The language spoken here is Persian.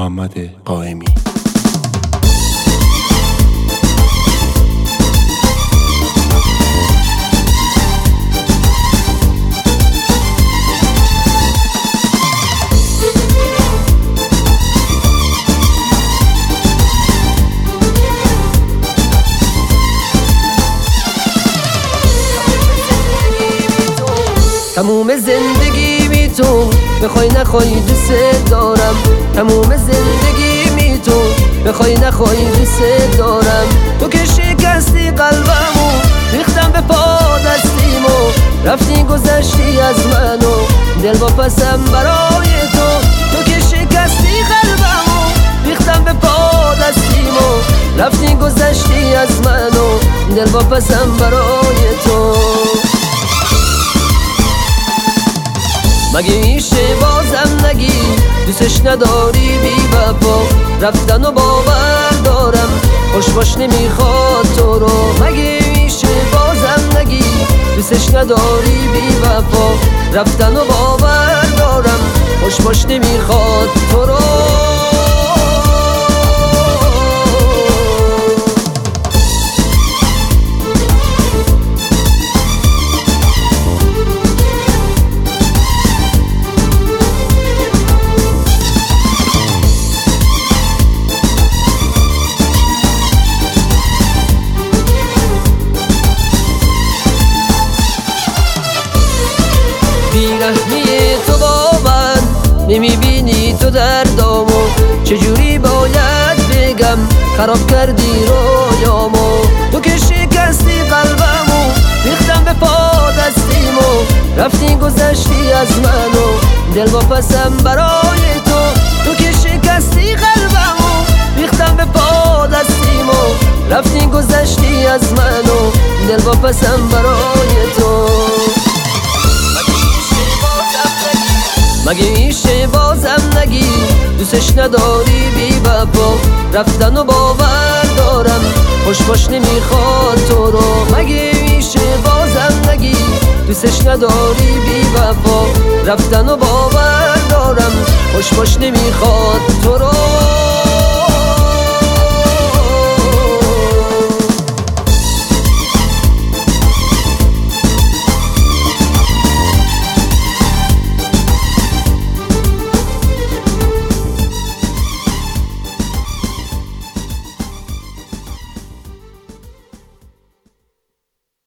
محمد قائمی. تموم زندگی بی تو بخوای نخوای دوست دارم. تموم زندگی بی تو بخوای نخوای دوست دارم. تو که شکستی قلبمو ریختم به پا دستیمو رفتی گذشتی از منو دل واپسم برای تو. تو که شکستی قلبمو ریختم به پا دستیمو رفتی گذشتی از منو دل واپسم برای تو. مگه میشه بازم نگی دوستش نداری بی وفا؟ رفتن و باور دارم خوش باش نمیخواد تو رو. مگه میشه بازم نگی دوستش نداری بی وفا؟ رفتن و باور دارم خوش باش نمیخواد تو رو. بیرحمی تو با من نمیبینی تو دردامو چجوری باید بگم خراب کردی رویامو. تو که شکستی قلبمو ریختم به پا دستیمو رفتی گذشتی از منو دل واپسم برای تو. تو که شکستی قلبمو ریختم به پا دستیمو رفتی گذشتی از منو دل واپسم برای تو. مگه میشه بازم نگی دوستش نداری بی وفا؟ رفتن و باور دارم خوش باش نمیخواد تو رو. مگه میشه بازم نگی دوستش نداری بی وفا؟ رفتن و باور دارم خوش باش نمیخواد تو رو.